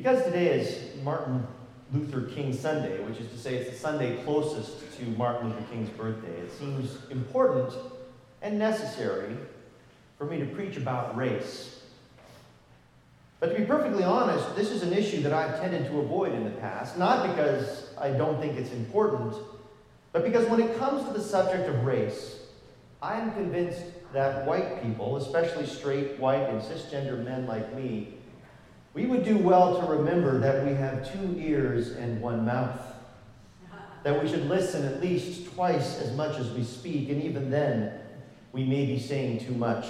Because today is Martin Luther King Sunday, which is to say it's the Sunday closest to Martin Luther King's birthday, it seems important and necessary for me to preach about race. But to be perfectly honest, this is an issue that I've tended to avoid in the past, not because I don't think it's important, but because when it comes to the subject of race, I am convinced that white people, especially straight, white, and cisgender men like me, we would do well to remember that we have 2 ears and 1 mouth, that we should listen at least twice as much as we speak, and even then, we may be saying too much.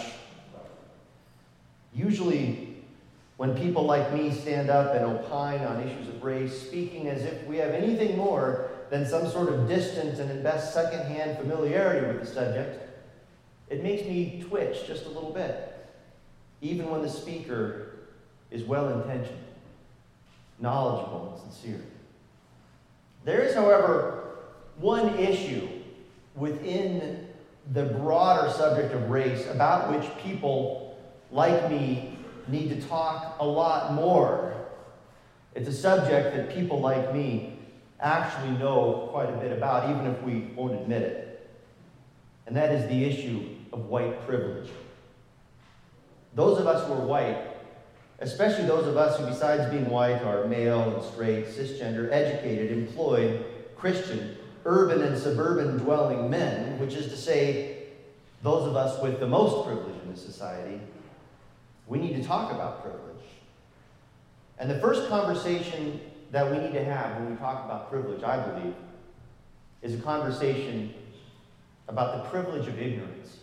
Usually, when people like me stand up and opine on issues of race, speaking as if we have anything more than some sort of distant and at best secondhand familiarity with the subject, it makes me twitch just a little bit, even when the speaker is well-intentioned, knowledgeable, and sincere. There is, however, one issue within the broader subject of race about which people like me need to talk a lot more. It's a subject that people like me actually know quite a bit about, even if we won't admit it. And that is the issue of white privilege. Those of us who are white, especially those of us who, besides being white, are male and straight, cisgender, educated, employed, Christian, urban and suburban dwelling men, which is to say, those of us with the most privilege in this society, we need to talk about privilege. And the first conversation that we need to have when we talk about privilege, I believe, is a conversation about the privilege of ignorance.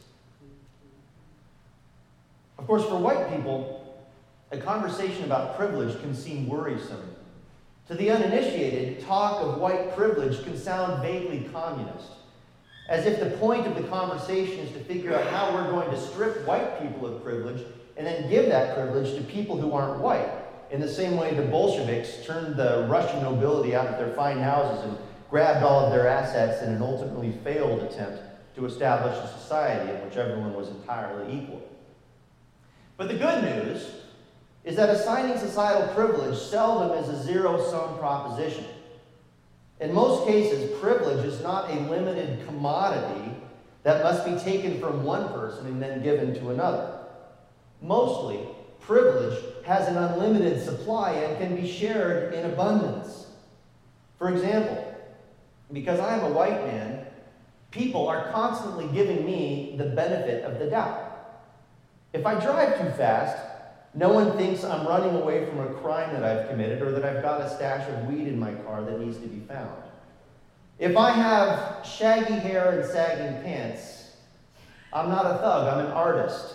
Of course, for white people, a conversation about privilege can seem worrisome. To the uninitiated, talk of white privilege can sound vaguely communist, as if the point of the conversation is to figure out how we're going to strip white people of privilege and then give that privilege to people who aren't white, in the same way the Bolsheviks turned the Russian nobility out of their fine houses and grabbed all of their assets in an ultimately failed attempt to establish a society in which everyone was entirely equal. But the good news is that assigning societal privilege seldom is a zero-sum proposition. In most cases, privilege is not a limited commodity that must be taken from one person and then given to another. Mostly, privilege has an unlimited supply and can be shared in abundance. For example, because I am a white man, people are constantly giving me the benefit of the doubt. If I drive too fast, no one thinks I'm running away from a crime that I've committed or that I've got a stash of weed in my car that needs to be found. If I have shaggy hair and sagging pants, I'm not a thug, I'm an artist.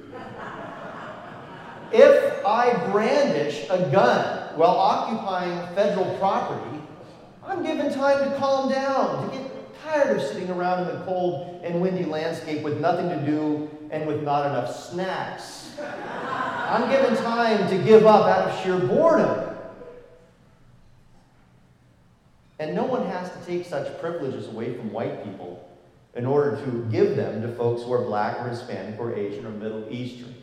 If I brandish a gun while occupying federal property, I'm given time to calm down, to get tired of sitting around in the cold and windy landscape with nothing to do and with not enough snacks. I'm given time to give up out of sheer boredom. And no one has to take such privileges away from white people in order to give them to folks who are black or Hispanic or Asian or Middle Eastern.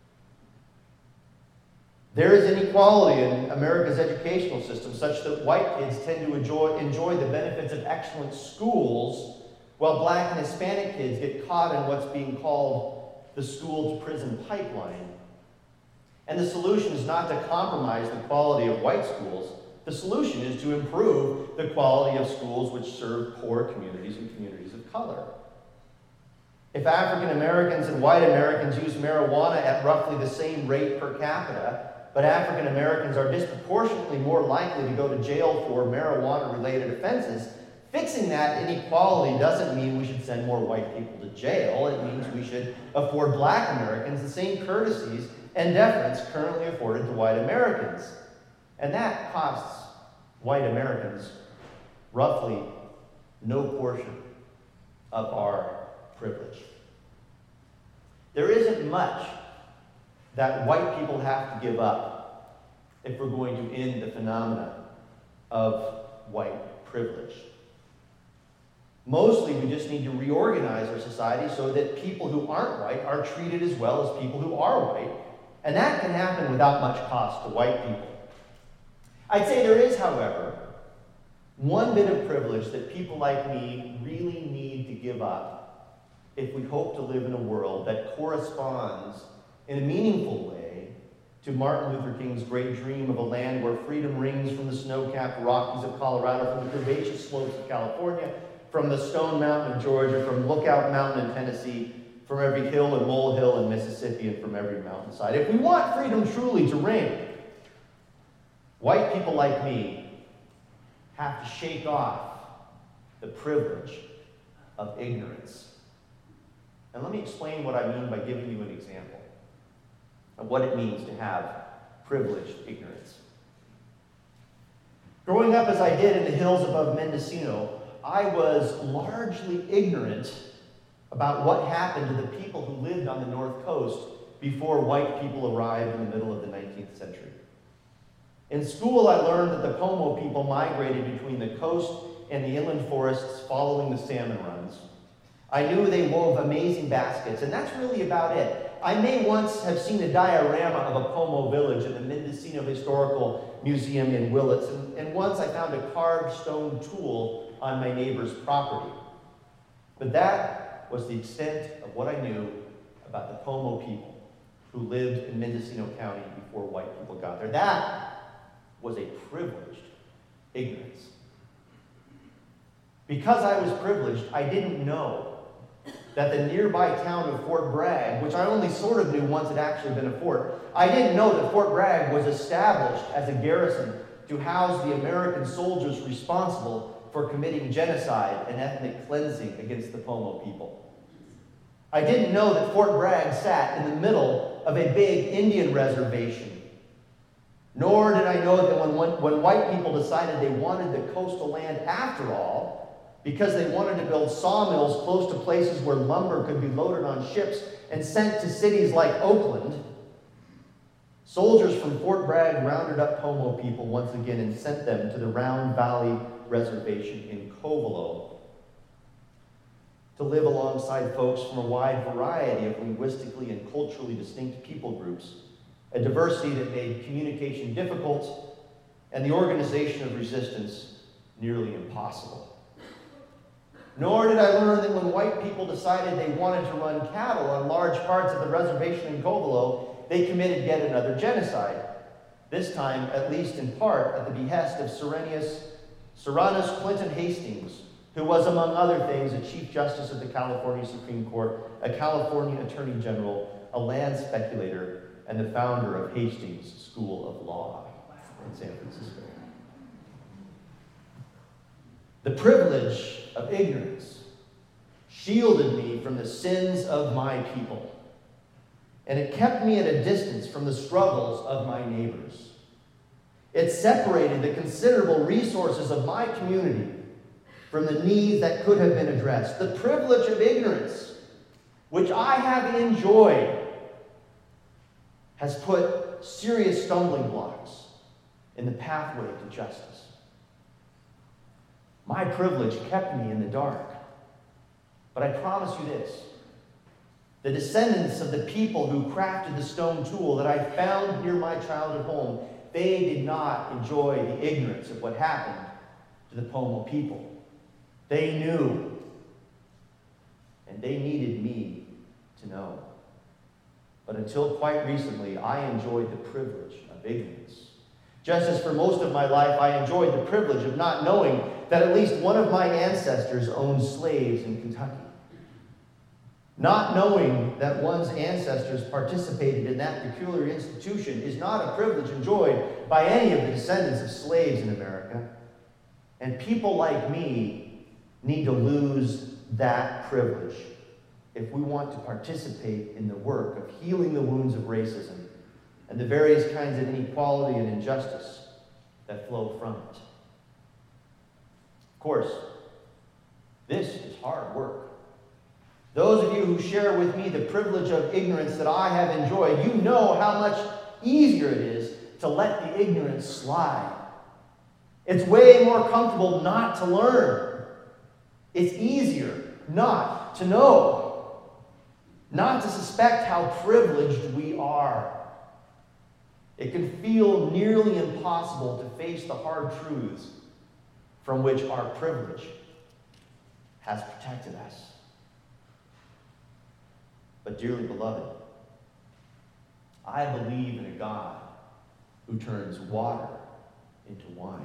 There is inequality in America's educational system such that white kids tend to enjoy the benefits of excellent schools, while black and Hispanic kids get caught in what's being called the school-to-prison pipeline. And the solution is not to compromise the quality of white schools. The solution is to improve the quality of schools which serve poor communities and communities of color. If African Americans and white Americans use marijuana at roughly the same rate per capita, but African Americans are disproportionately more likely to go to jail for marijuana-related offenses, fixing that inequality doesn't mean we should send more white people to jail. It means we should afford black Americans the same courtesies and deference currently afforded to white Americans. And that costs white Americans roughly no portion of our privilege. There isn't much that white people have to give up if we're going to end the phenomena of white privilege. Mostly, we just need to reorganize our society so that people who aren't white are treated as well as people who are white, and that can happen without much cost to white people. I'd say there is, however, one bit of privilege that people like me really need to give up if we hope to live in a world that corresponds in a meaningful way to Martin Luther King's great dream of a land where freedom rings from the snow-capped Rockies of Colorado, from the curvaceous slopes of California, from the Stone Mountain of Georgia, from Lookout Mountain in Tennessee, from every hill and molehill in Mississippi, and from every mountainside. If we want freedom truly to ring, white people like me have to shake off the privilege of ignorance. And let me explain what I mean by giving you an example of what it means to have privileged ignorance. Growing up as I did in the hills above Mendocino, I was largely ignorant about what happened to the people who lived on the North Coast before white people arrived in the middle of the 19th century. In school, I learned that the Pomo people migrated between the coast and the inland forests following the salmon runs. I knew they wove amazing baskets, and that's really about it. I may once have seen a diorama of a Pomo village in the Mendocino Historical Museum in Willits, and once I found a carved stone tool on my neighbor's property. But that was the extent of what I knew about the Pomo people who lived in Mendocino County before white people got there. That was a privileged ignorance. Because I was privileged, I didn't know that the nearby town of Fort Bragg, which I only sort of knew once it actually been a fort, I didn't know that Fort Bragg was established as a garrison to house the American soldiers responsible for committing genocide and ethnic cleansing against the Pomo people. I didn't know that Fort Bragg sat in the middle of a big Indian reservation. Nor did I know that when white people decided they wanted the coastal land after all, because they wanted to build sawmills close to places where lumber could be loaded on ships and sent to cities like Oakland, soldiers from Fort Bragg rounded up Pomo people once again and sent them to the Round Valley Reservation in Covelo to live alongside folks from a wide variety of linguistically and culturally distinct people groups, a diversity that made communication difficult and the organization of resistance nearly impossible. Nor did I learn that when white people decided they wanted to run cattle on large parts of the reservation in Covelo, they committed yet another genocide, this time, at least in part, at the behest of Serenus Clinton Hastings, who was, among other things, a Chief Justice of the California Supreme Court, a California Attorney General, a land speculator, and the founder of Hastings School of Law in San Francisco. The privilege of ignorance shielded me from the sins of my people, and it kept me at a distance from the struggles of my neighbors. It separated the considerable resources of my community from the needs that could have been addressed. The privilege of ignorance, which I have enjoyed, has put serious stumbling blocks in the pathway to justice. My privilege kept me in the dark. But I promise you this: the descendants of the people who crafted the stone tool that I found near my childhood home, they did not enjoy the ignorance of what happened to the Pomo people. They knew, and they needed me to know. But until quite recently, I enjoyed the privilege of ignorance. Just as for most of my life, I enjoyed the privilege of not knowing that at least one of my ancestors owned slaves in Kentucky. Not knowing that one's ancestors participated in that peculiar institution is not a privilege enjoyed by any of the descendants of slaves in America. And people like me need to lose that privilege if we want to participate in the work of healing the wounds of racism and the various kinds of inequality and injustice that flow from it. Of course, this is hard work. Those of you who share with me the privilege of ignorance that I have enjoyed, you know how much easier it is to let the ignorance slide. It's way more comfortable not to learn. It's easier not to know, not to suspect how privileged we are. It can feel nearly impossible to face the hard truths from which our privilege has protected us. But dearly beloved, I believe in a God who turns water into wine.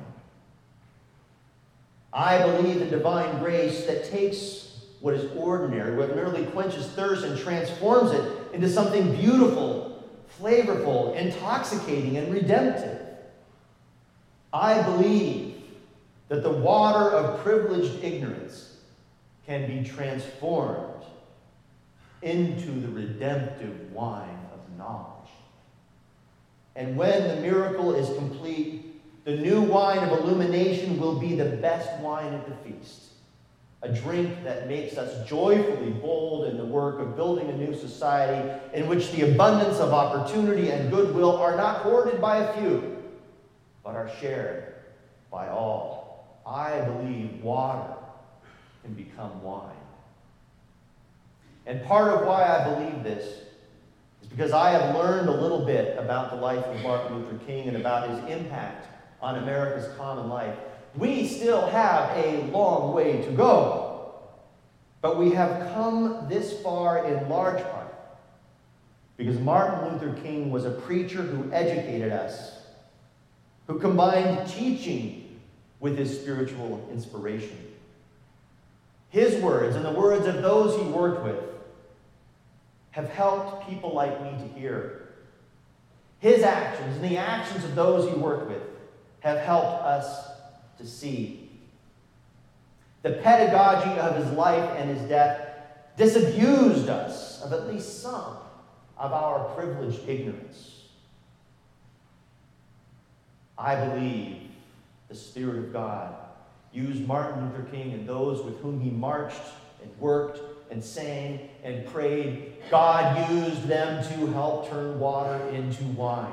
I believe in divine grace that takes what is ordinary, what merely quenches thirst, and transforms it into something beautiful, flavorful, intoxicating, and redemptive. I believe that the water of privileged ignorance can be transformed into the redemptive wine of knowledge. And when the miracle is complete, the new wine of illumination will be the best wine at the feast. A drink that makes us joyfully bold in the work of building a new society in which the abundance of opportunity and goodwill are not hoarded by a few, but are shared by all. I believe water can become wine. And part of why I believe this is because I have learned a little bit about the life of Martin Luther King and about his impact on America's common life. We still have a long way to go, but we have come this far in large part because Martin Luther King was a preacher who educated us, who combined teaching with his spiritual inspiration. His words and the words of those he worked with have helped people like me to hear. His actions and the actions of those he worked with have helped us to see. The pedagogy of his life and his death disabused us of at least some of our privileged ignorance. I believe the Spirit of God used Martin Luther King and those with whom he marched and worked and sang and prayed. God used them to help turn water into wine.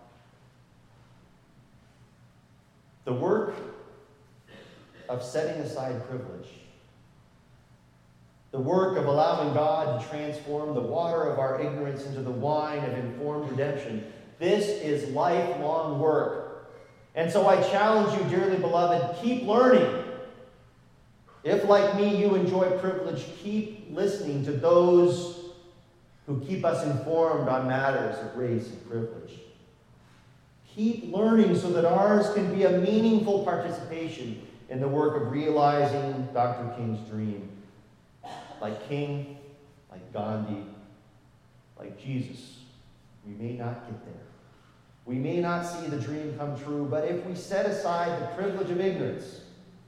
The work of setting aside privilege, the work of allowing God to transform the water of our ignorance into the wine of informed redemption, this is lifelong work. And so I challenge you, dearly beloved, keep learning. If, like me, you enjoy privilege, keep listening to those who keep us informed on matters of race and privilege. Keep learning so that ours can be a meaningful participation in the work of realizing Dr. King's dream. Like King, like Gandhi, like Jesus, we may not get there. We may not see the dream come true, but if we set aside the privilege of ignorance,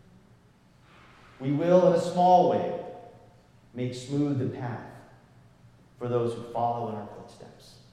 we will, in a small way, make smooth the path for those who follow in our footsteps.